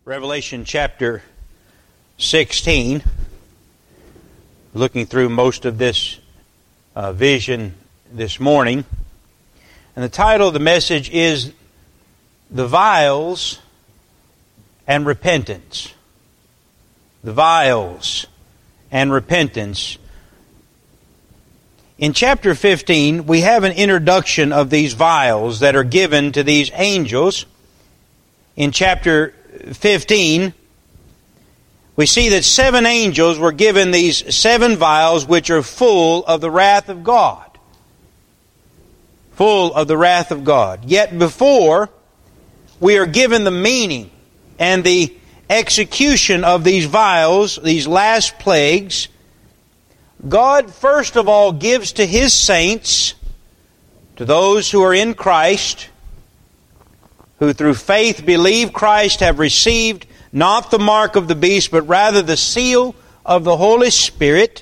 Revelation chapter 16, looking through most of this vision this morning. And the title of the message is The Vials and Repentance. The Vials and Repentance. In chapter 15, we have an introduction of these vials that are given to these angels. In chapter 15, we see that 7 angels were given these 7 vials which are full of the wrath of God. Full of the wrath of God. Yet before we are given the meaning and the execution of these vials, these last plagues, God first of all gives to His saints, to those who are in Christ, who through faith believe Christ, have received not the mark of the beast, but rather the seal of the Holy Spirit.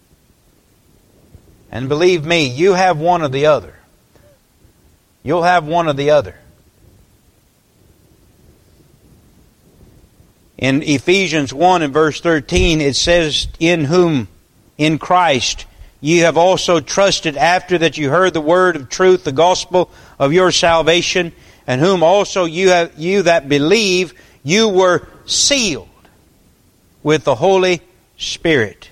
And believe me, you have one or the other. You'll have one or the other. In Ephesians 1 and verse 13, it says, "In whom, in Christ, ye have also trusted after that you heard the word of truth, the gospel of your salvation, and whom also you that believe, you were sealed with the Holy Spirit."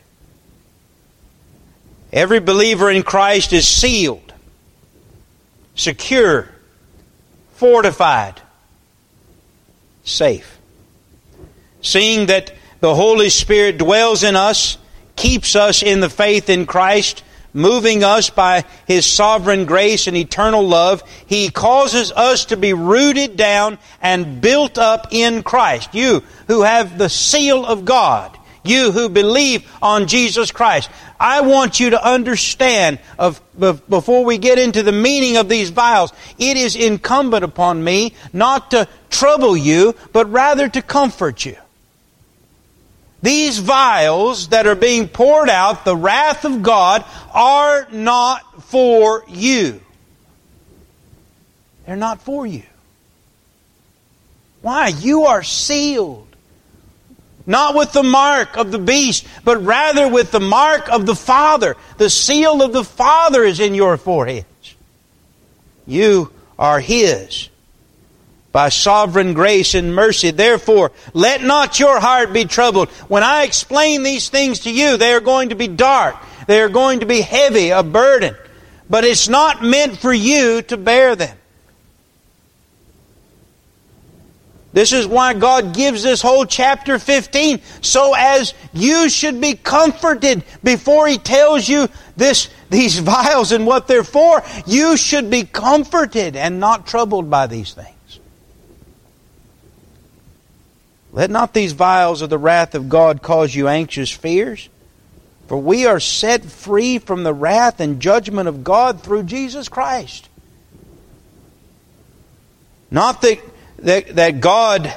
Every believer in Christ is sealed, secure, fortified, safe. Seeing that the Holy Spirit dwells in us, keeps us in the faith in Christ, moving us by His sovereign grace and eternal love, He causes us to be rooted down and built up in Christ. You who have the seal of God, you who believe on Jesus Christ, I want you to understand, before we get into the meaning of these vials, it is incumbent upon me not to trouble you, but rather to comfort you. These vials that are being poured out, the wrath of God, are not for you. They're not for you. Why? You are sealed. Not with the mark of the beast, but rather with the mark of the Father. The seal of the Father is in your foreheads. You are His by sovereign grace and mercy. Therefore, let not your heart be troubled. When I explain these things to you, they are going to be dark. They are going to be heavy, a burden. But it's not meant for you to bear them. This is why God gives this whole chapter 15, so as you should be comforted before He tells you these vials and what they're for. You should be comforted and not troubled by these things. Let not these vials of the wrath of God cause you anxious fears, for we are set free from the wrath and judgment of God through Jesus Christ. Not that God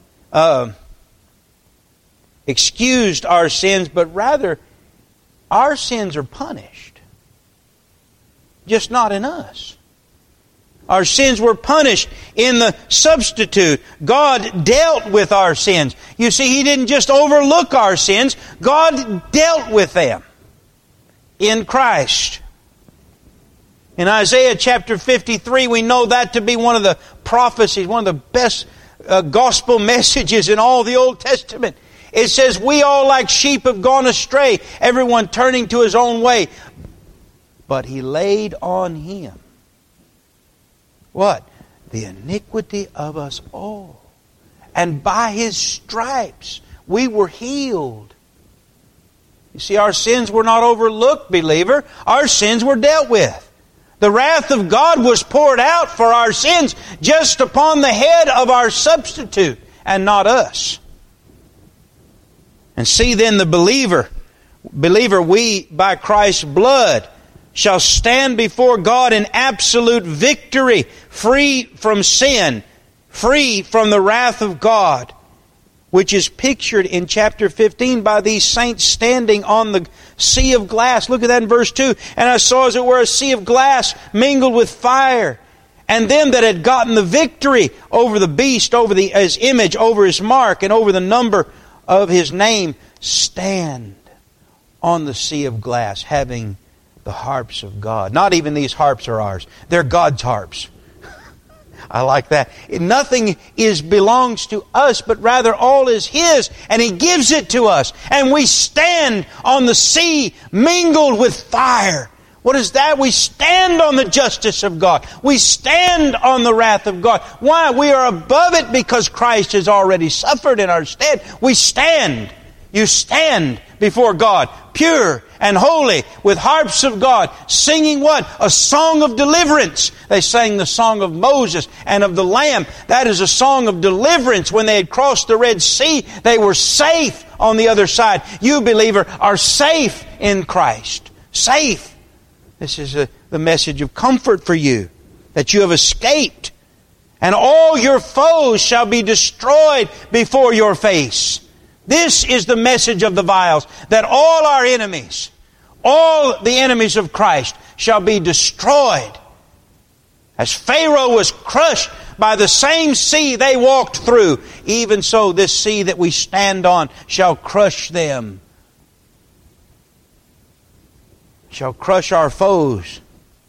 excused our sins, but rather our sins are punished. Just not in us. Our sins were punished in the substitute. God dealt with our sins. You see, He didn't just overlook our sins. God dealt with them in Christ. In Isaiah chapter 53, we know that to be one of the prophecies, one of the best gospel messages in all the Old Testament. It says, "We all like sheep have gone astray, everyone turning to his own way. But He laid on Him" what? "The iniquity of us all. And by His stripes we were healed." You see, our sins were not overlooked, believer. Our sins were dealt with. The wrath of God was poured out for our sins just upon the head of our substitute and not us. And see then the believer, we by Christ's blood shall stand before God in absolute victory, free from sin, free from the wrath of God, which is pictured in chapter 15 by these saints standing on the sea of glass. Look at that in verse 2. "And I saw as it were a sea of glass mingled with fire, and them that had gotten the victory over the beast, over his image, over his mark, and over the number of his name, stand on the sea of glass, having the harps of God. Not even these harps are ours. They're God's harps. I like that. Nothing belongs to us, but rather all is His, and He gives it to us. And we stand on the sea mingled with fire. What is that? We stand on the justice of God. We stand on the wrath of God. Why? We are above it because Christ has already suffered in our stead. We stand. You stand before God, pure and holy, with harps of God, singing what? A song of deliverance. They sang the song of Moses and of the Lamb. That is a song of deliverance. When they had crossed the Red Sea, they were safe on the other side. You, believer, are safe in Christ. Safe. This is the message of comfort for you, that you have escaped, and all your foes shall be destroyed before your face. This is the message of the vials, that all our enemies, all the enemies of Christ, shall be destroyed. As Pharaoh was crushed by the same sea they walked through, even so this sea that we stand on shall crush them. Shall crush our foes.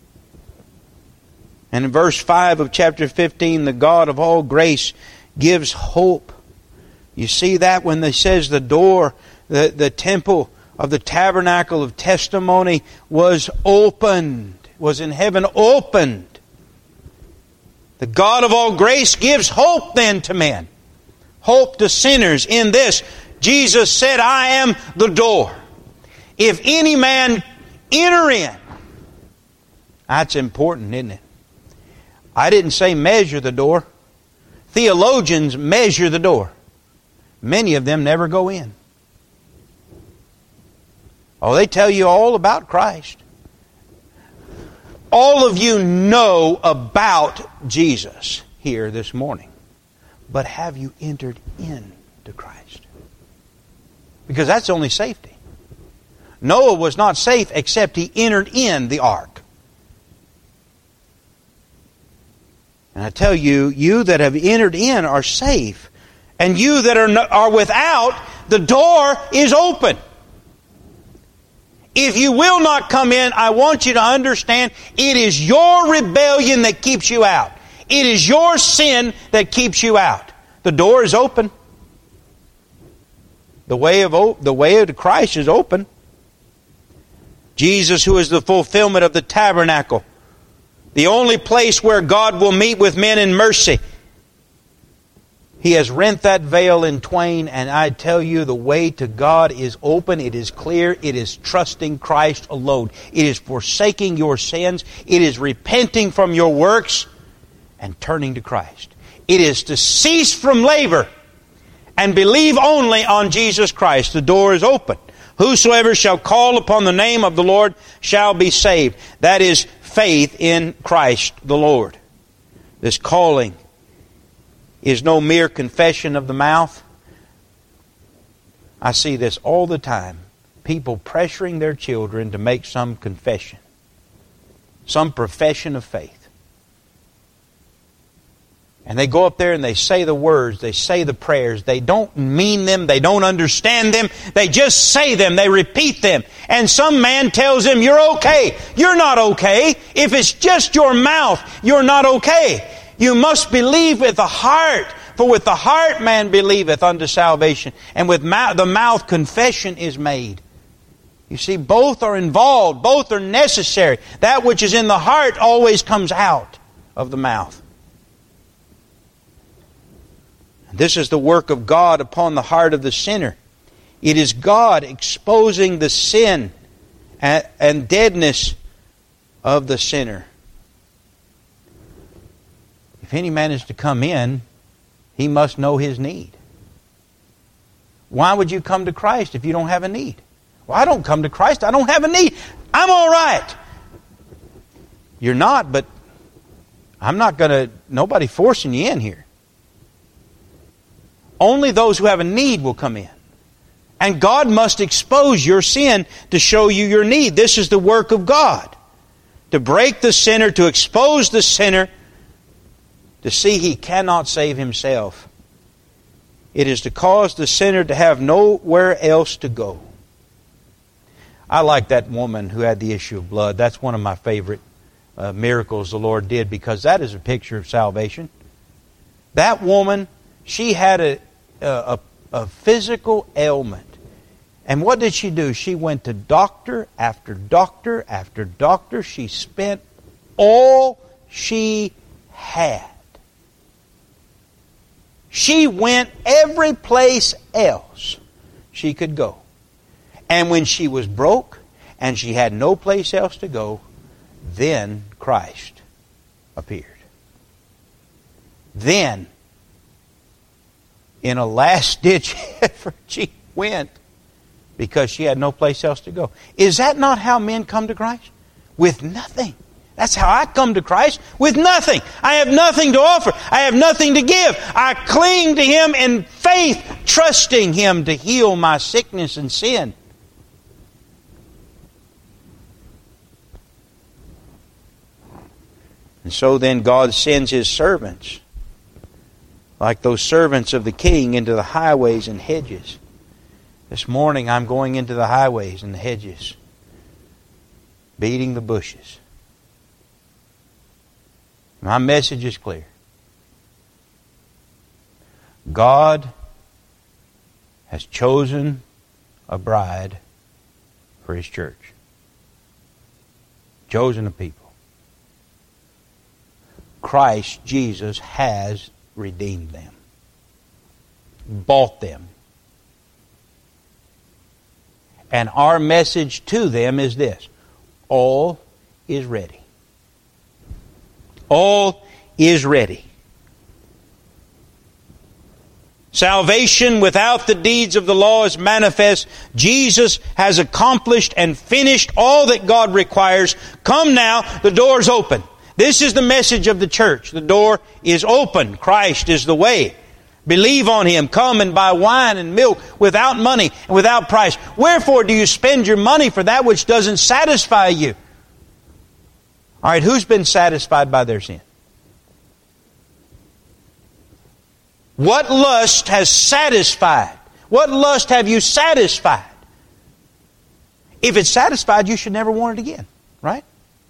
And in verse 5 of chapter 15, the God of all grace gives hope. You see that when it says the door, the temple of the tabernacle of testimony was opened, was in heaven opened. The God of all grace gives hope then to men. Hope to sinners in this. Jesus said, I am the door. If any man enter in. That's important, isn't it? I didn't say measure the door. Theologians measure the door. Many of them never go in. Oh, they tell you all about Christ. All of you know about Jesus here this morning. But have you entered into Christ? Because that's the only safety. Noah was not safe except he entered in the ark. And I tell you, you that have entered in are safe. And you that are without, the door is open. If you will not come in, I want you to understand, it is your rebellion that keeps you out. It is your sin that keeps you out. The door is open. The way of Christ is open. Jesus, who is the fulfillment of the tabernacle, the only place where God will meet with men in mercy. He has rent that veil in twain, and I tell you, the way to God is open, it is clear, it is trusting Christ alone. It is forsaking your sins, it is repenting from your works, and turning to Christ. It is to cease from labor, and believe only on Jesus Christ. The door is open. Whosoever shall call upon the name of the Lord shall be saved. That is faith in Christ the Lord. This calling is no mere confession of the mouth. I see this all the time. People pressuring their children to make some confession. Some profession of faith. And they go up there and they say the words, they say the prayers. They don't mean them, they don't understand them. They just say them, they repeat them. And some man tells them, you're okay. You're not okay. If it's just your mouth, you're not okay. You must believe with the heart. For with the heart man believeth unto salvation. And with the mouth confession is made. You see, both are involved. Both are necessary. That which is in the heart always comes out of the mouth. This is the work of God upon the heart of the sinner. It is God exposing the sin and deadness of the sinner. If any man is to come in, he must know his need. Why would you come to Christ if you don't have a need? Well, I don't come to Christ. I don't have a need. I'm all right. You're not, but nobody forcing you in here. Only those who have a need will come in. And God must expose your sin to show you your need. This is the work of God. To break the sinner, to expose the sinner, to see he cannot save himself. It is to cause the sinner to have nowhere else to go. I like that woman who had the issue of blood. That's one of my favorite miracles the Lord did, because that is a picture of salvation. That woman, she had a physical ailment. And what did she do? She went to doctor after doctor after doctor. She spent all she had. She went every place else she could go. And when she was broke and she had no place else to go, then Christ appeared. Then, in a last-ditch effort, she went because she had no place else to go. Is that not how men come to Christ? With nothing. That's how I come to Christ, with nothing. I have nothing to offer. I have nothing to give. I cling to Him in faith, trusting Him to heal my sickness and sin. And so then God sends His servants, like those servants of the King, into the highways and hedges. This morning I'm going into the highways and the hedges, beating the bushes. My message is clear. God has chosen a bride for His church. Chosen a people. Christ Jesus has redeemed them. Bought them. And our message to them is this: all is ready. All is ready. Salvation without the deeds of the law is manifest. Jesus has accomplished and finished all that God requires. Come now, the door's open. This is the message of the church. The door is open. Christ is the way. Believe on Him. Come and buy wine and milk without money and without price. Wherefore do you spend your money for that which doesn't satisfy you? All right, who's been satisfied by their sin? What lust has satisfied? What lust have you satisfied? If it's satisfied, you should never want it again, right?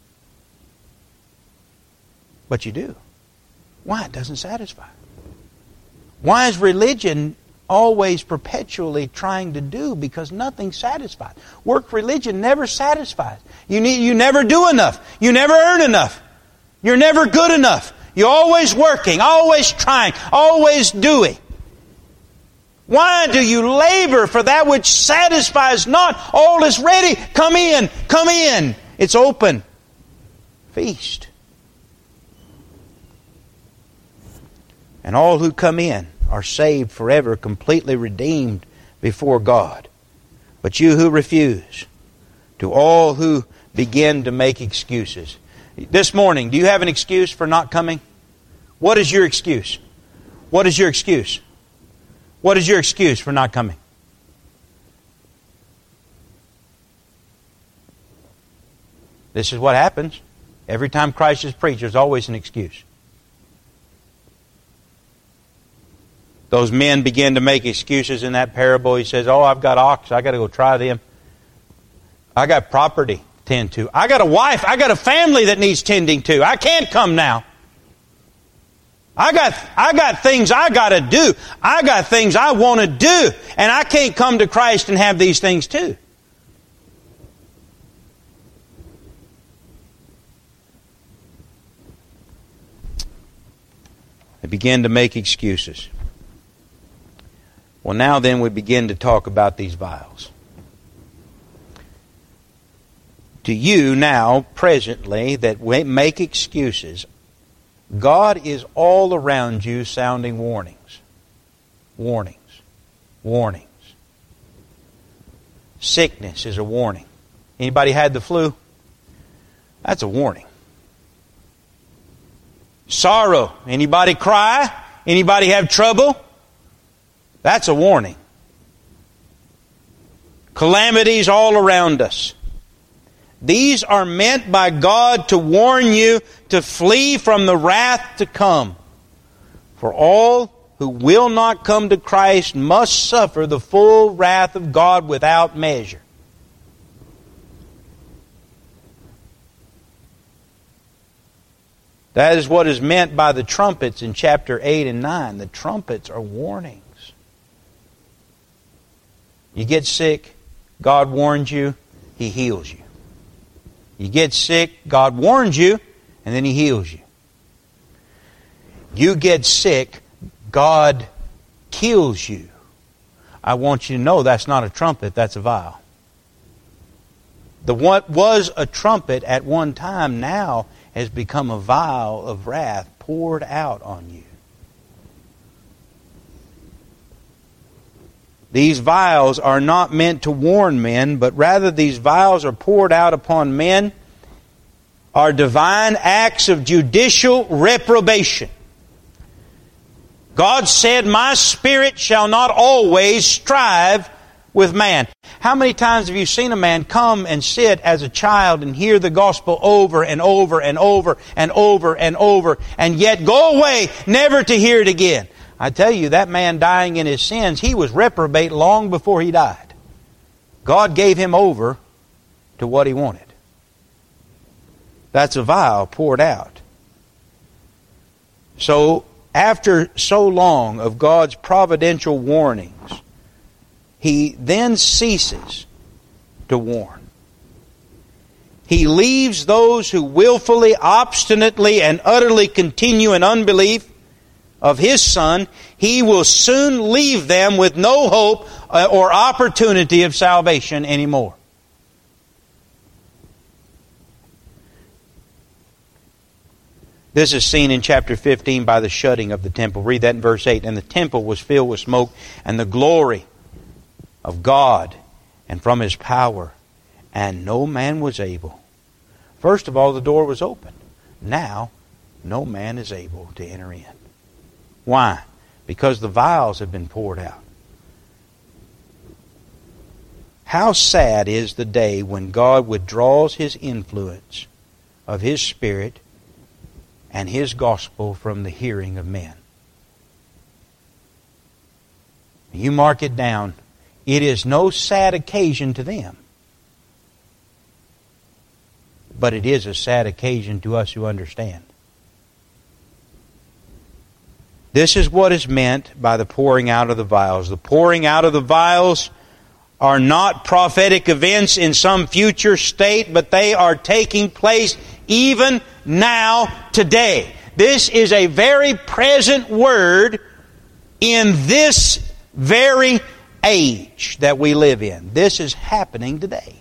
But you do. Why? It doesn't satisfy. Why is religion always perpetually trying to do? Because nothing satisfies. Work religion never satisfies. You never do enough. You never earn enough. You're never good enough. You're always working, always trying, always doing. Why do you labor for that which satisfies not? All is ready. Come in, come in. It's open. Feast. And all who come in are saved forever, completely redeemed before God. But you who refuse, to all who begin to make excuses. This morning, do you have an excuse for not coming? What is your excuse? What is your excuse? What is your excuse for not coming? This is what happens. Every time Christ is preached, there's always an excuse. Those men begin to make excuses in that parable. He says, oh, I've got ox. I've got to go try them. I got property to tend to. I got a wife. I got a family that needs tending to. I can't come now. I got things I got to do. I got things I want to do. And I can't come to Christ and have these things too. They begin to make excuses. Well, now then we begin to talk about these vials. To you now, presently, that make excuses, God is all around you sounding warnings. Warnings. Warnings. Sickness is a warning. Anybody had the flu? That's a warning. Sorrow. Anybody cry? Anybody have trouble? That's a warning. Calamities all around us. These are meant by God to warn you to flee from the wrath to come. For all who will not come to Christ must suffer the full wrath of God without measure. That is what is meant by the trumpets in chapter 8 and 9. The trumpets are warnings. You get sick, God warns you, He heals you. You get sick, God warns you, and then He heals you. You get sick, God kills you. I want you to know that's not a trumpet, that's a vial. What was a trumpet at one time now has become a vial of wrath poured out on you. These vials are not meant to warn men, but rather these vials are poured out upon men, are divine acts of judicial reprobation. God said, "My spirit shall not always strive with man." How many times have you seen a man come and sit as a child and hear the gospel over and over and over and over and over, and yet go away never to hear it again? I tell you, that man dying in his sins, he was reprobate long before he died. God gave him over to what He wanted. That's a vial poured out. So, after so long of God's providential warnings, He then ceases to warn. He leaves those who willfully, obstinately, and utterly continue in unbelief of His Son. He will soon leave them with no hope or opportunity of salvation anymore. This is seen in chapter 15 by the shutting of the temple. Read that in verse 8. "And the temple was filled with smoke, and the glory of God, and from His power, and no man was able." First of all, the door was open. Now, no man is able to enter in. Why? Because the vials have been poured out. How sad is the day when God withdraws His influence of His Spirit and His gospel from the hearing of men. You mark it down. It is no sad occasion to them, but it is a sad occasion to us who understand. This is what is meant by the pouring out of the vials. The pouring out of the vials are not prophetic events in some future state, but they are taking place even now, today. This is a very present word in this very age that we live in. This is happening today.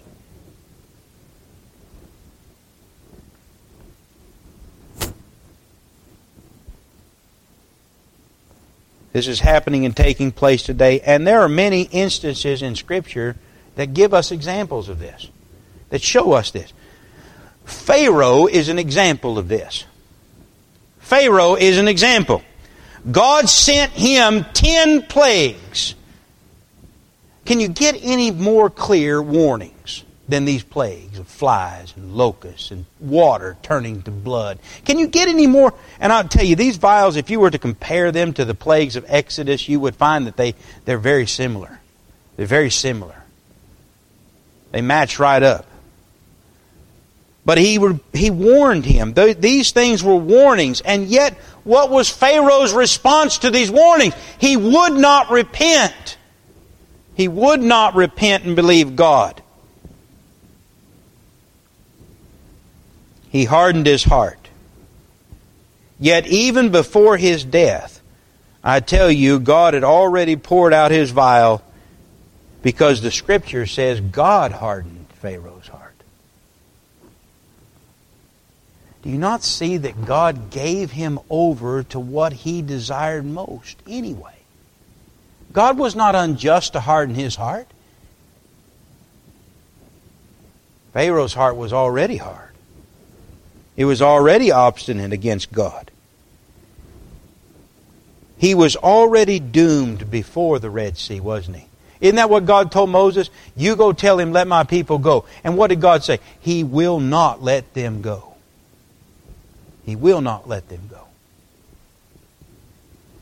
This is happening and taking place today. And there are many instances in Scripture that give us examples of this, that show us this. Pharaoh is an example of this. Pharaoh is an example. God sent him 10 plagues. Can you get any more clear warnings than these plagues of flies and locusts and water turning to blood? Can you get any more? And I'll tell you, these vials, if you were to compare them to the plagues of Exodus, you would find that they're very similar. They're very similar. They match right up. But he warned him. These things were warnings. And yet, what was Pharaoh's response to these warnings? He would not repent. He would not repent and believe God. He hardened his heart. Yet even before his death, I tell you, God had already poured out His vial, because the Scripture says God hardened Pharaoh's heart. Do you not see that God gave him over to what he desired most anyway? God was not unjust to harden his heart. Pharaoh's heart was already hard. He was already obstinate against God. He was already doomed before the Red Sea, wasn't he? Isn't that what God told Moses? You go tell him, let my people go. And what did God say? He will not let them go. He will not let them go.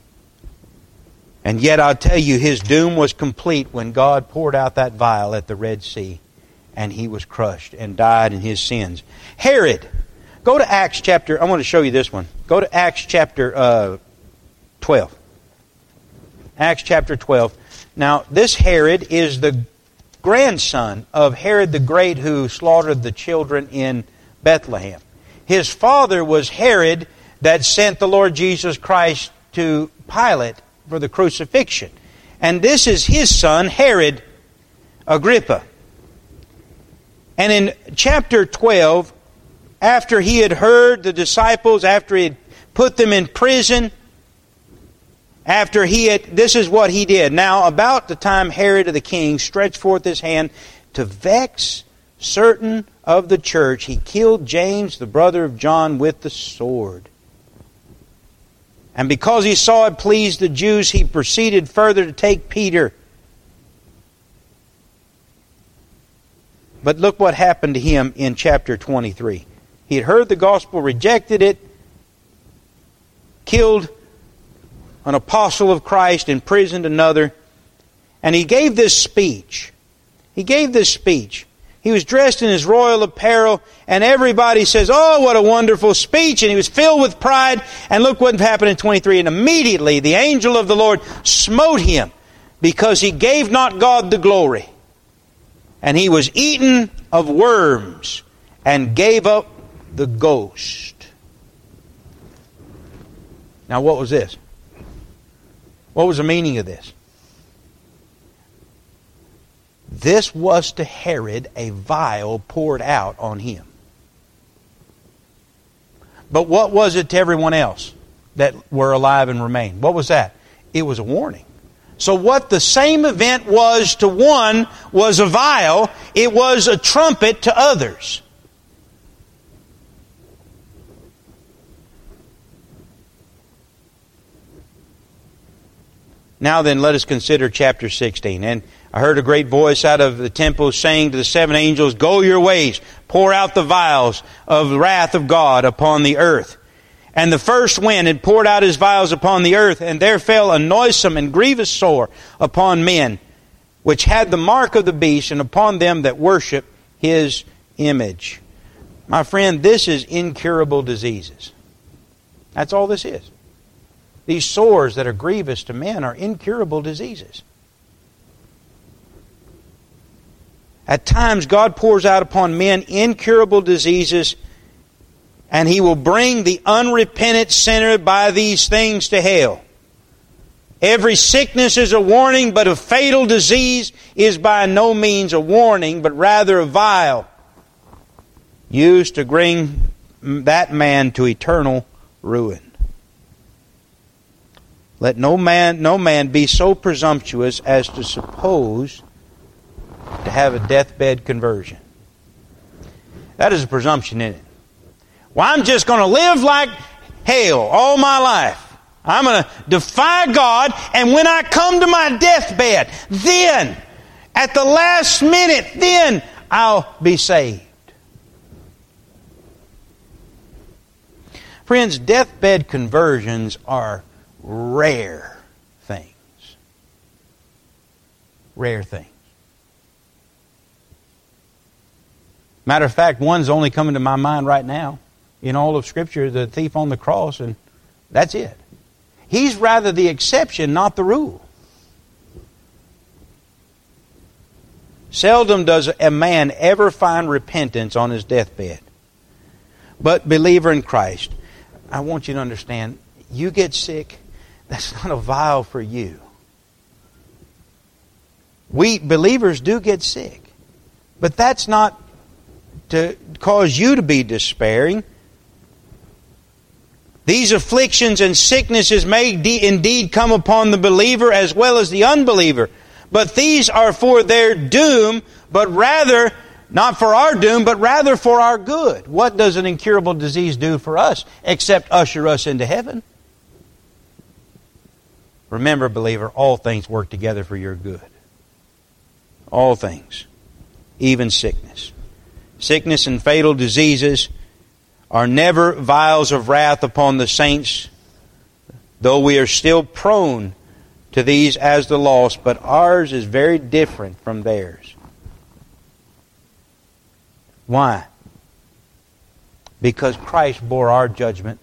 And yet I'll tell you, his doom was complete when God poured out that vial at the Red Sea. And he was crushed and died in his sins. Herod. Go to Acts chapter... I want to show you this one. Go to Acts chapter 12. Acts chapter 12. Now, this Herod is the grandson of Herod the Great, who slaughtered the children in Bethlehem. His father was Herod that sent the Lord Jesus Christ to Pilate for the crucifixion. And this is his son, Herod Agrippa. And in chapter 12, after he had heard the disciples, after he had put them in prison, this is what he did. Now, about the time Herod the king stretched forth his hand to vex certain of the church, he killed James, the brother of John, with the sword. And because he saw it pleased the Jews, he proceeded further to take Peter. But look what happened to him in chapter 23. He had heard the gospel, rejected it, killed an apostle of Christ, imprisoned another, and he gave this speech. He was dressed in his royal apparel, and everybody says, "Oh, what a wonderful speech!" And he was filled with pride. And look what happened in 23. And immediately the angel of the Lord smote him, because he gave not God the glory. And he was eaten of worms, and gave up the ghost. Now, what was this? What was the meaning of this? This was to Herod a vial poured out on him. But what was it to everyone else that were alive and remained? What was that? It was a warning. So what the same event was to one was a vial, it was a trumpet to others. Now then, let us consider chapter 16. And I heard a great voice out of the temple saying to the seven angels, "Go your ways, pour out the vials of the wrath of God upon the earth." And the first wind had poured out his vials upon the earth, and there fell a noisome and grievous sore upon men, which had the mark of the beast, and upon them that worship his image. My friend, this is incurable diseases. That's all this is. These sores that are grievous to men are incurable diseases. At times, God pours out upon men incurable diseases, and He will bring the unrepentant sinner by these things to hell. Every sickness is a warning, but a fatal disease is by no means a warning, but rather a vial used to bring that man to eternal ruin. Let no man be so presumptuous as to suppose to have a deathbed conversion. That is a presumption in it. Well, I'm just going to live like hell all my life. I'm going to defy God, and when I come to my deathbed, then, at the last minute, then I'll be saved. Friends, deathbed conversions are rare things. Rare things. Matter of fact, one's only coming to my mind right now in all of Scripture, the thief on the cross, and that's it. He's rather the exception, not the rule. Seldom does a man ever find repentance on his deathbed. But believer in Christ, I want you to understand, you get sick, that's not a vial for you. We believers do get sick, but that's not to cause you to be despairing. These afflictions and sicknesses may indeed come upon the believer as well as the unbeliever, but these are for their doom, but rather, not for our doom, but rather for our good. What does an incurable disease do for us except usher us into heaven? Remember, believer, all things work together for your good. All things, even sickness. Sickness and fatal diseases are never vials of wrath upon the saints, though we are still prone to these as the lost, but ours is very different from theirs. Why? Because Christ bore our judgment.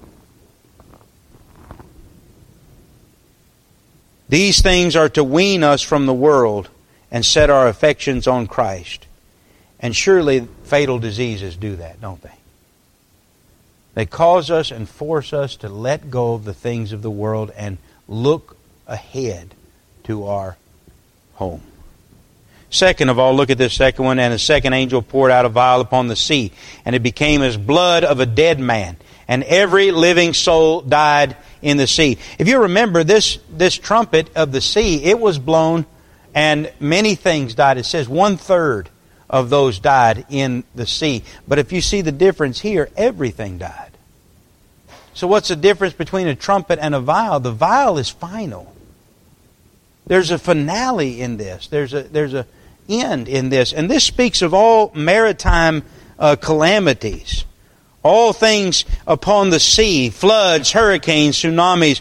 These things are to wean us from the world and set our affections on Christ. And surely fatal diseases do that, don't they? They cause us and force us to let go of the things of the world and look ahead to our home. Second of all, look at this second one. And a second angel poured out a vial upon the sea, and it became as blood of a dead man, and every living soul died in the sea. If you remember, this trumpet of the sea, it was blown, and many things died. It says 1/3 of those died in the sea. But if you see the difference here, everything died. So what's the difference between a trumpet and a vial? The vial is final. There's a finale in this. There's a end in this. And this speaks of all maritime calamities. All things upon the sea, floods, hurricanes, tsunamis.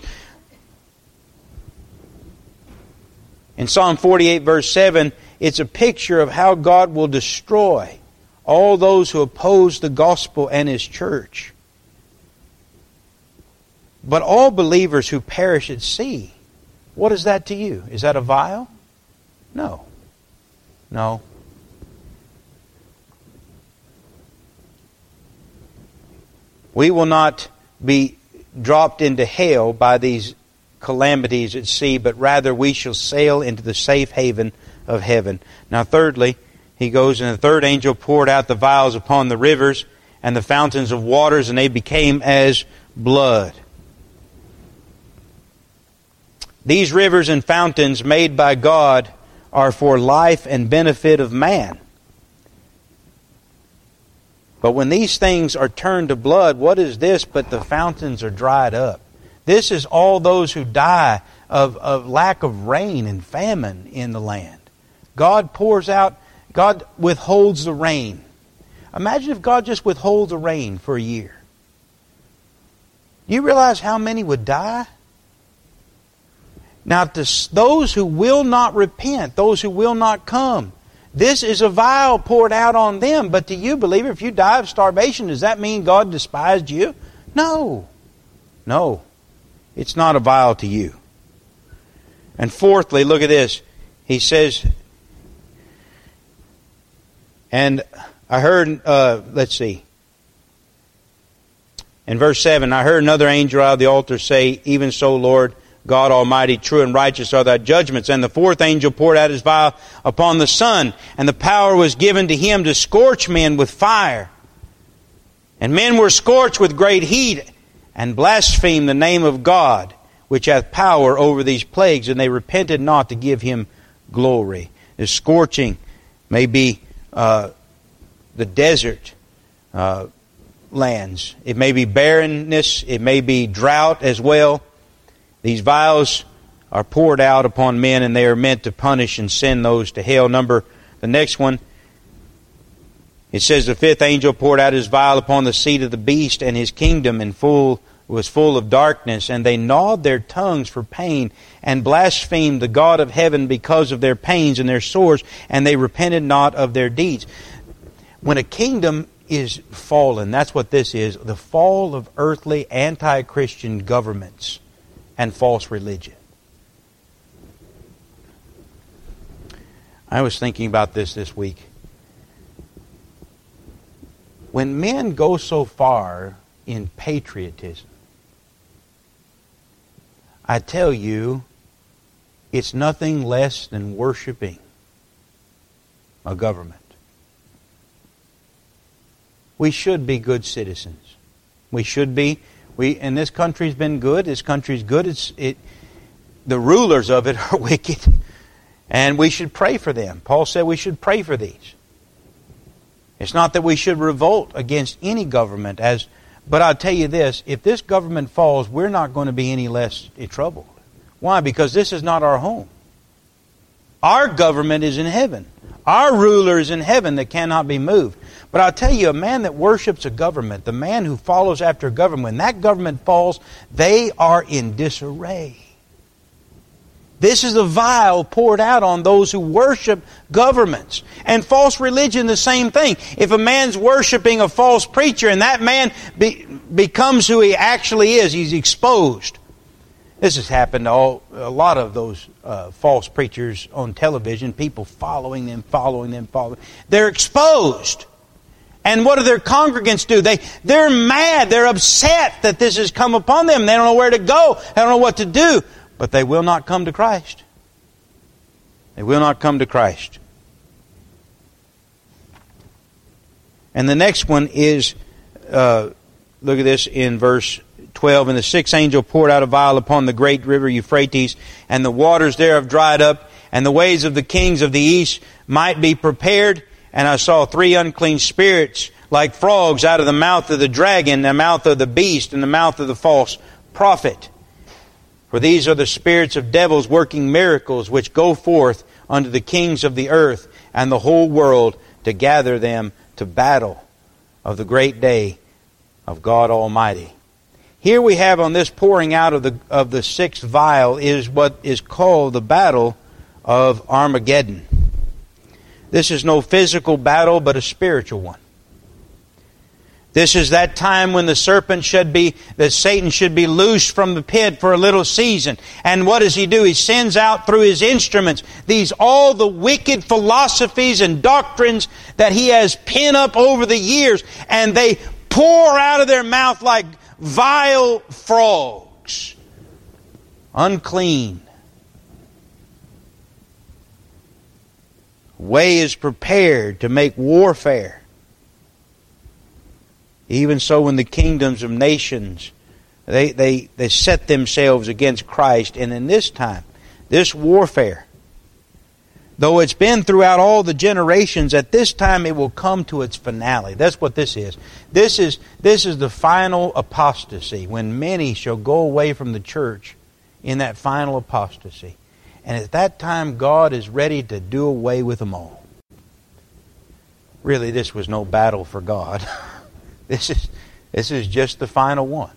In Psalm 48 verse 7, it's a picture of how God will destroy all those who oppose the gospel and His church. But all believers who perish at sea, what is that to you? Is that a vial? No. No. We will not be dropped into hell by these calamities at sea, but rather we shall sail into the safe haven of heaven. Now thirdly, he goes, and the third angel poured out the vials upon the rivers and the fountains of waters, and they became as blood. These rivers and fountains made by God are for life and benefit of man. But when these things are turned to blood, what is this but the fountains are dried up? This is all those who die of lack of rain and famine in the land. God pours out, God withholds the rain. Imagine if God just withholds the rain for a year. Do you realize how many would die? Now, to those who will not repent, those who will not come, this is a vial poured out on them. But to you, believer, if you die of starvation, does that mean God despised you? No. No. It's not a vial to you. And fourthly, look at this. He says, and I heard, in verse 7, I heard another angel out of the altar say, even so, Lord, God Almighty, true and righteous are thy judgments. And the fourth angel poured out his vial upon the sun, and the power was given to him to scorch men with fire. And men were scorched with great heat, and blasphemed the name of God, which hath power over these plagues, and they repented not to give him glory. The scorching may be the desert lands. It may be barrenness. It may be drought as well. These vials are poured out upon men, and they are meant to punish and send those to hell. The next one, it says, the fifth angel poured out his vial upon the seat of the beast, and his kingdom was full of darkness. And they gnawed their tongues for pain, and blasphemed the God of heaven because of their pains and their sores, and they repented not of their deeds. When a kingdom is fallen, that's what this is, the fall of earthly anti-Christian governments and false religion. I was thinking about this week. When men go so far in patriotism, I tell you, it's nothing less than worshiping a government. We should be good citizens. We should be. And this country's been good. This country's good. The rulers of it are wicked. And we should pray for them. Paul said we should pray for these. It's not that we should revolt against any government. But I'll tell you this. If this government falls, we're not going to be any less troubled. Why? Because this is not our home. Our government is in heaven. Our ruler is in heaven that cannot be moved. But I'll tell you, a man that worships a government, the man who follows after a government, when that government falls, they are in disarray. This is the vial poured out on those who worship governments. And false religion, the same thing. If a man's worshiping a false preacher and that man becomes who he actually is, he's exposed. This has happened to a lot of those false preachers on television. People following them. They're exposed. And what do their congregants do? They're mad. They're upset that this has come upon them. They don't know where to go. They don't know what to do. But they will not come to Christ. They will not come to Christ. And the next one is, look at this in verse 12. And the sixth angel poured out a vial upon the great river Euphrates, and the waters thereof dried up, and the ways of the kings of the east might be prepared. And I saw 3 unclean spirits like frogs out of the mouth of the dragon, the mouth of the beast, and the mouth of the false prophet. For these are the spirits of devils working miracles, which go forth unto the kings of the earth and the whole world to gather them to battle of the great day of God Almighty. Here we have on this pouring out of the sixth vial is what is called the battle of Armageddon. This is no physical battle, but a spiritual one. This is that time when the Satan should be loosed from the pit for a little season. And what does he do? He sends out through his instruments all the wicked philosophies and doctrines that he has penned up over the years, and they pour out of their mouth like vile frogs. Unclean. Way is prepared to make warfare. Even so, when the kingdoms of nations, they set themselves against Christ. And in this time, this warfare, though it's been throughout all the generations, at this time it will come to its finale. That's what this is. This is the final apostasy, when many shall go away from the church in that final apostasy. And at that time, God is ready to do away with them all. Really, this was no battle for God. This is just the final one.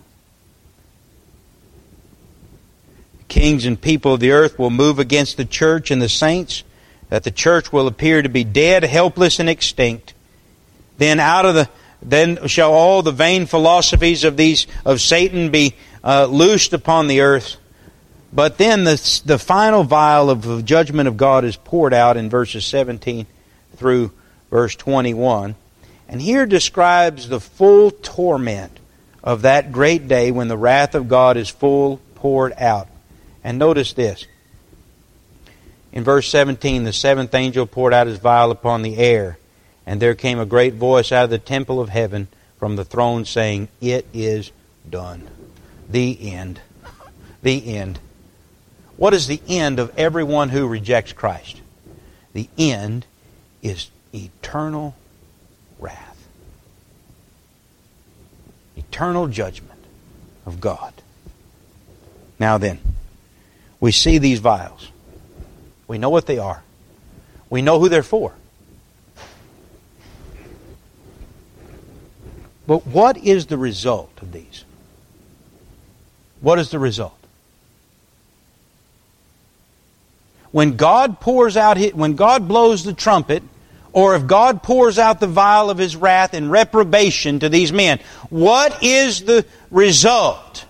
Kings and people of the earth will move against the church and the saints, that the church will appear to be dead, helpless, and extinct. Then shall all the vain philosophies of Satan be loosed upon the earth. But then the final vial of the judgment of God is poured out in verses 17 through verse 21. And here describes the full torment of that great day when the wrath of God is full poured out. And notice this. In verse 17, the seventh angel poured out his vial upon the air, and there came a great voice out of the temple of heaven from the throne saying, "It is done." The end. The end. What is the end of everyone who rejects Christ? The end is eternal wrath. Eternal judgment of God. Now then, we see these vials. We know what they are. We know who they're for. But what is the result of these? What is the result? When God blows the trumpet, or if God pours out the vial of His wrath in reprobation to these men, what is the result?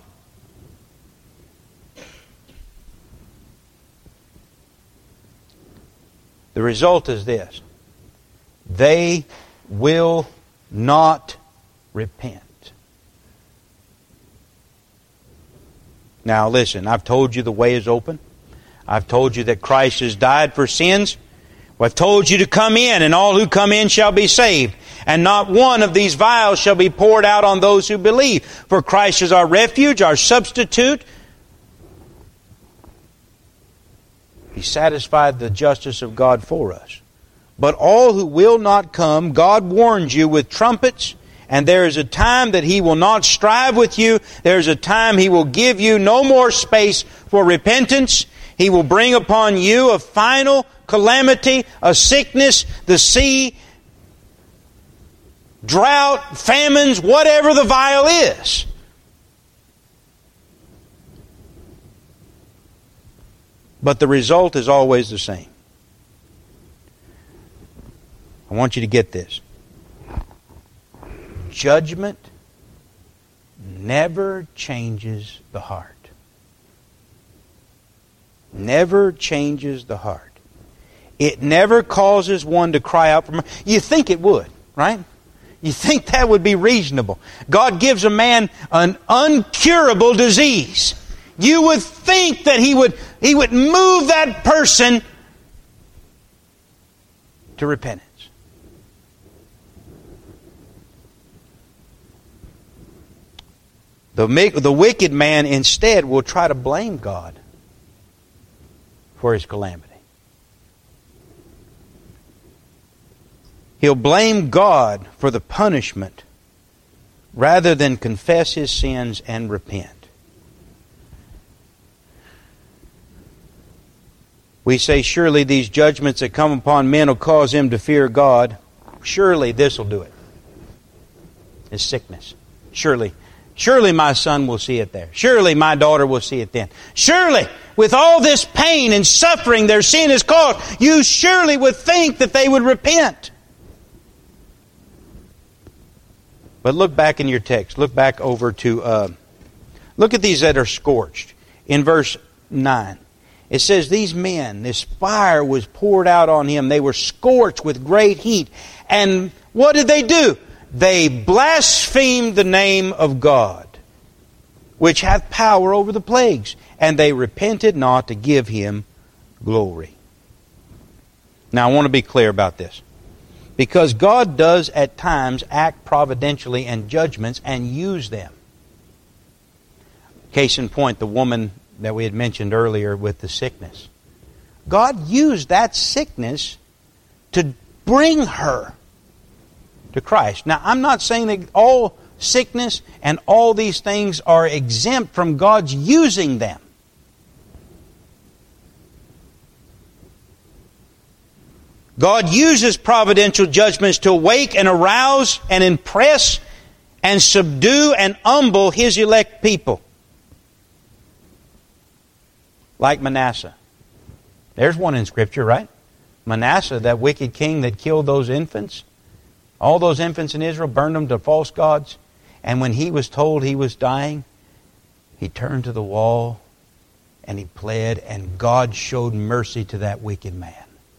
The result is this: they will not repent. Now listen, I've told you the way is open. I've told you that Christ has died for sins. Well, I've told you to come in, and all who come in shall be saved. And not one of these vials shall be poured out on those who believe. For Christ is our refuge, our substitute. He satisfied the justice of God for us. But all who will not come, God warns you with trumpets. And there is a time that He will not strive with you. There is a time He will give you no more space for repentance. He will bring upon you a final calamity, a sickness, the sea, drought, famines, whatever the vial is. But the result is always the same. I want you to get this. Judgment never changes the heart. Never changes the heart. It never causes one to cry out for mercy. You think it would, right? You think that would be reasonable. God gives a man an uncurable disease. You would think that He would move that person to repentance. The wicked man instead will try to blame God for his calamity. He'll blame God for the punishment rather than confess his sins and repent. We say, surely these judgments that come upon men will cause them to fear God. Surely this will do it. It's sickness. Surely my son will see it there. Surely my daughter will see it then. Surely, with all this pain and suffering their sin has caused, you surely would think that they would repent. But look back in your text. Look back over to, look at these that are scorched. In verse 9, it says, these men, this fire was poured out on him. They were scorched with great heat. And what did they do? They blasphemed the name of God, which hath power over the plagues. And they repented not to give Him glory. Now I want to be clear about this. Because God does at times act providentially in judgments and use them. Case in point, the woman that we had mentioned earlier with the sickness. God used that sickness to bring her to Christ. Now, I'm not saying that all sickness and all these things are exempt from God's using them. God uses providential judgments to awake and arouse and impress and subdue and humble His elect people. Like Manasseh. There's one in Scripture, right? Manasseh, that wicked king that killed those infants. All those infants in Israel, burned them to false gods. And when he was told he was dying, he turned to the wall and he pled, and God showed mercy to that wicked man.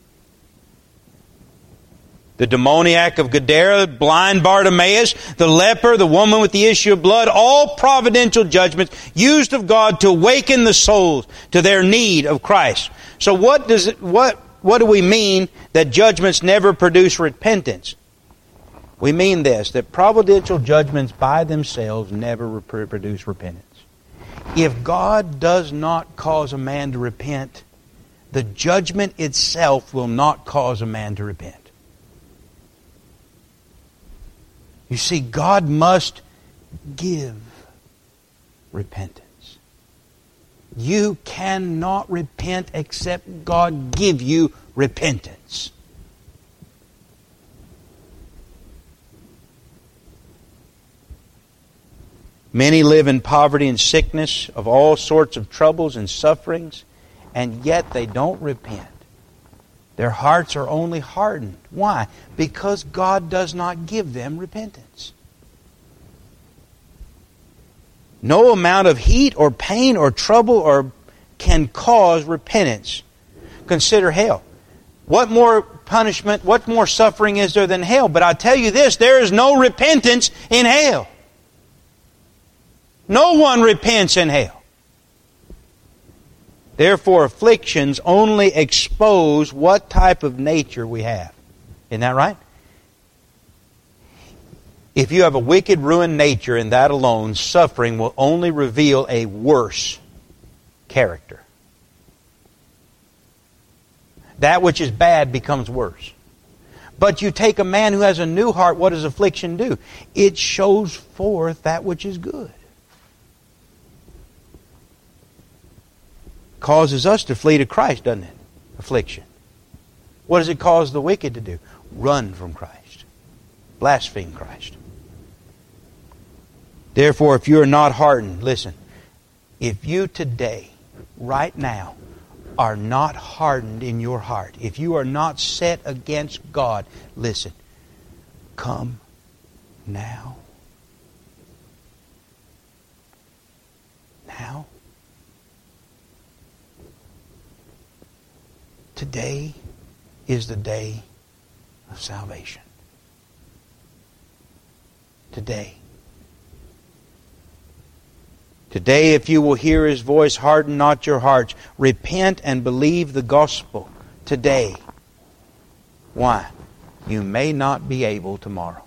The demoniac of Gadara, blind Bartimaeus, the leper, the woman with the issue of blood, all providential judgments used of God to awaken the souls to their need of Christ. So what do we mean that judgments never produce repentance? We mean this, that providential judgments by themselves never produce repentance. If God does not cause a man to repent, the judgment itself will not cause a man to repent. You see, God must give repentance. You cannot repent except God give you repentance. Many live in poverty and sickness of all sorts of troubles and sufferings, and yet they don't repent. Their hearts are only hardened. Why? Because God does not give them repentance. No amount of heat or pain or trouble can cause repentance. Consider hell. What more punishment, what more suffering is there than hell? But I tell you this, there is no repentance in hell. No one repents in hell. Therefore, afflictions only expose what type of nature we have. Isn't that right? If you have a wicked, ruined nature, and that alone, suffering will only reveal a worse character. That which is bad becomes worse. But you take a man who has a new heart, what does affliction do? It shows forth that which is good. Causes us to flee to Christ, doesn't it? Affliction. What does it cause the wicked to do? Run from Christ. Blaspheme Christ. Therefore, if you are not hardened, listen, if you today, right now, are not hardened in your heart, if you are not set against God, listen, come now. Now. Today is the day of salvation. Today. Today, if you will hear His voice, harden not your hearts. Repent and believe the gospel today. Why? You may not be able tomorrow.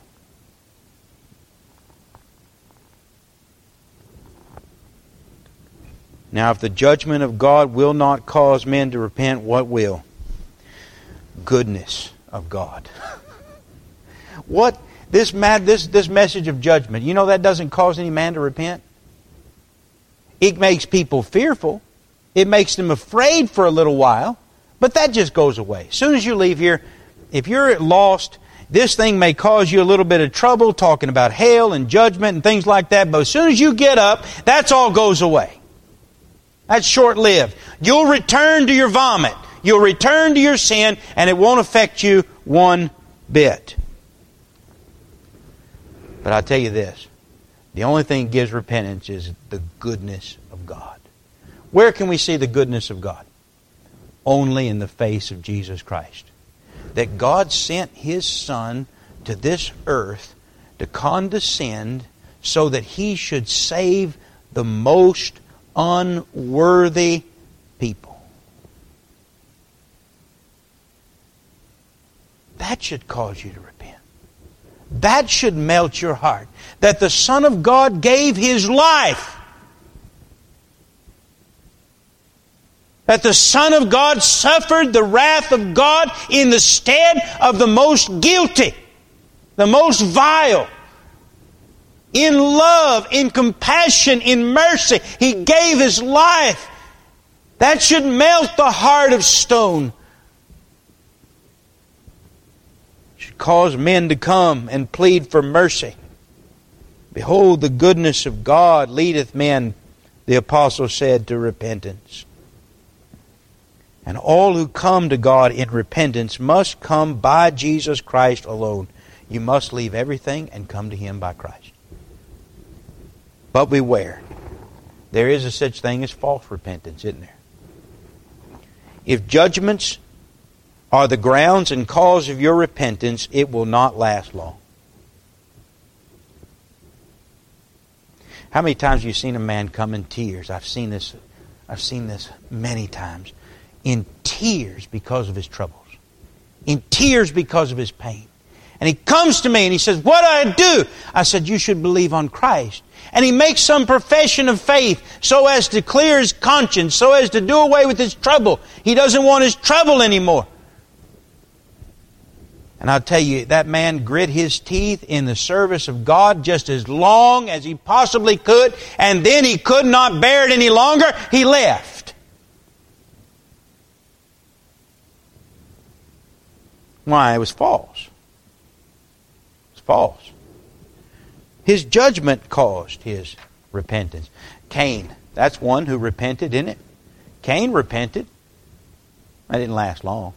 Now, if the judgment of God will not cause men to repent, what will? Goodness of God. What? This message of judgment, you know that doesn't cause any man to repent? It makes people fearful. It makes them afraid for a little while. But that just goes away. As soon as you leave here, if you're lost, this thing may cause you a little bit of trouble talking about hell and judgment and things like that. But as soon as you get up, that's all goes away. That's short-lived. You'll return to your vomit. You'll return to your sin, and it won't affect you one bit. But I'll tell you this. The only thing that gives repentance is the goodness of God. Where can we see the goodness of God? Only in the face of Jesus Christ. That God sent His Son to this earth to condescend so that He should save the most unworthy people. That should cause you to repent. That should melt your heart. That the Son of God gave His life. That the Son of God suffered the wrath of God in the stead of the most guilty, the most vile. In love, in compassion, in mercy, He gave His life. That should melt the heart of stone. Should cause men to come and plead for mercy. Behold, the goodness of God leadeth men, the apostle said, to repentance. And all who come to God in repentance must come by Jesus Christ alone. You must leave everything and come to Him by Christ. But beware, there is a such thing as false repentance, isn't there? If judgments are the grounds and cause of your repentance, it will not last long. How many times have you seen a man come in tears? I've seen this many times. In tears because of his troubles. In tears because of his pain. And he comes to me and he says, what do I do? I said, you should believe on Christ. And he makes some profession of faith so as to clear his conscience, so as to do away with his trouble. He doesn't want his trouble anymore. And I'll tell you, that man grit his teeth in the service of God just as long as he possibly could, and then he could not bear it any longer. He left. Why? It was false. It's false. His judgment caused his repentance. Cain, that's one who repented, isn't it? Cain repented. That didn't last long.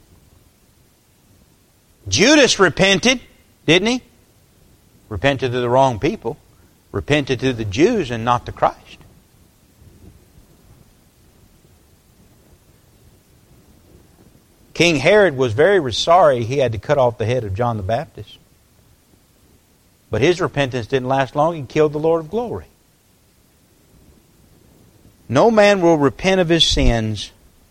Judas repented, didn't he? Repented to the wrong people. Repented to the Jews and not to Christ. King Herod was very sorry he had to cut off the head of John the Baptist. But his repentance didn't last long. He killed the Lord of glory. No man will repent of his sins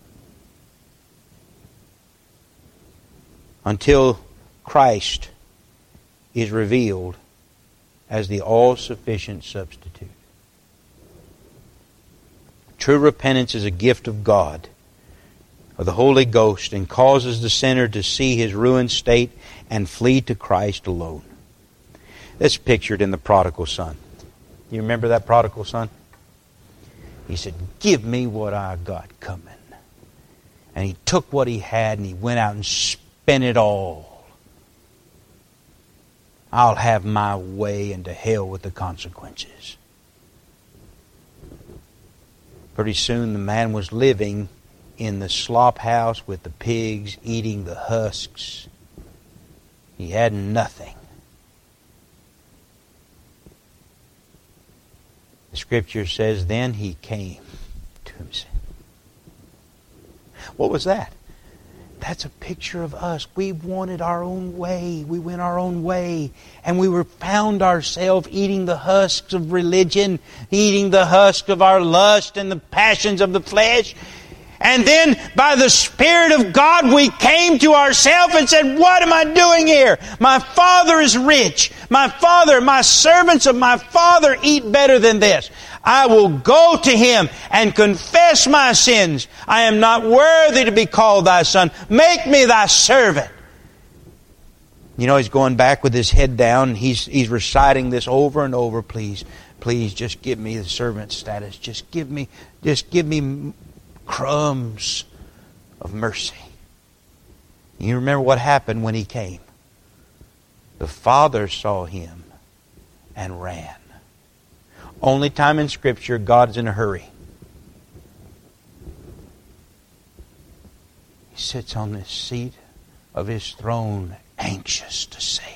until Christ is revealed as the all-sufficient substitute. True repentance is a gift of God, of the Holy Ghost, and causes the sinner to see his ruined state and flee to Christ alone. That's pictured in the prodigal son. You remember that prodigal son? He said, give me what I got coming. And he took what he had and he went out and spent it all. I'll have my way, and to hell with the consequences. Pretty soon the man was living in the slop house with the pigs eating the husks. He had nothing. The Scripture says, then he came to himself. What was that? That's a picture of us. We wanted our own way. We went our own way. And we found ourselves eating the husks of religion, eating the husk of our lust and the passions of the flesh. And then by the Spirit of God we came to ourselves and said, what am I doing here? My Father is rich. My servants of my Father eat better than this. I will go to Him and confess my sins. I am not worthy to be called thy son. Make me thy servant. You know, he's going back with his head down and he's reciting this over and over. Please, just give me the servant status. Just give me crumbs of mercy. You remember what happened when he came. The Father saw him and ran. Only time in Scripture God's in a hurry. He sits on this seat of His throne, anxious to save.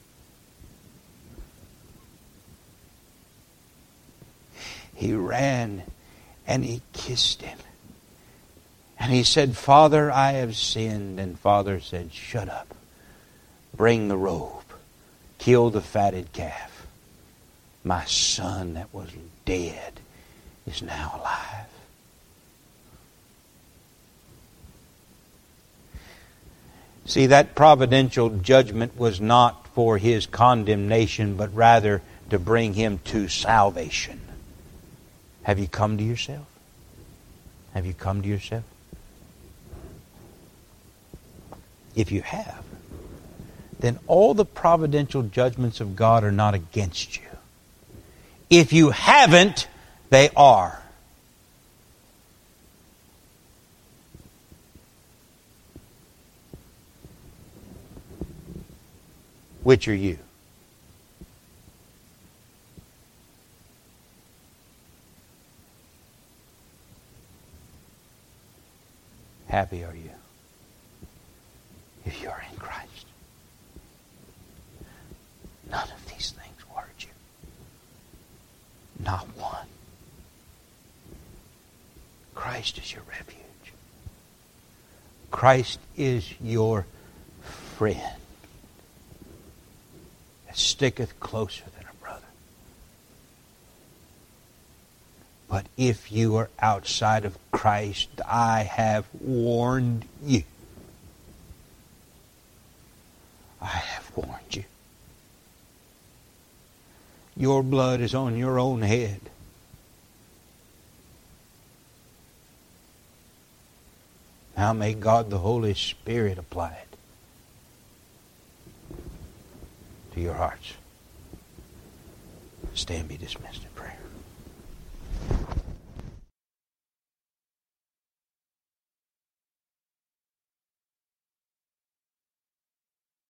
He ran and he kissed him. And he said, Father, I have sinned. And Father said, shut up. Bring the robe. Kill the fatted calf. My son that was dead is now alive. See, that providential judgment was not for his condemnation, but rather to bring him to salvation. Have you come to yourself? Have you come to yourself? If you have, then all the providential judgments of God are not against you. If you haven't, they are. Which are you? Happy are you if you are in Christ. None of these things worry you. Not one. Christ is your refuge. Christ is your friend that sticketh closer than a brother. But if you are outside of Christ, I have warned you. I have warned you. Your blood is on your own head. Now may God the Holy Spirit apply it to your hearts. Stand, be dismissed in prayer.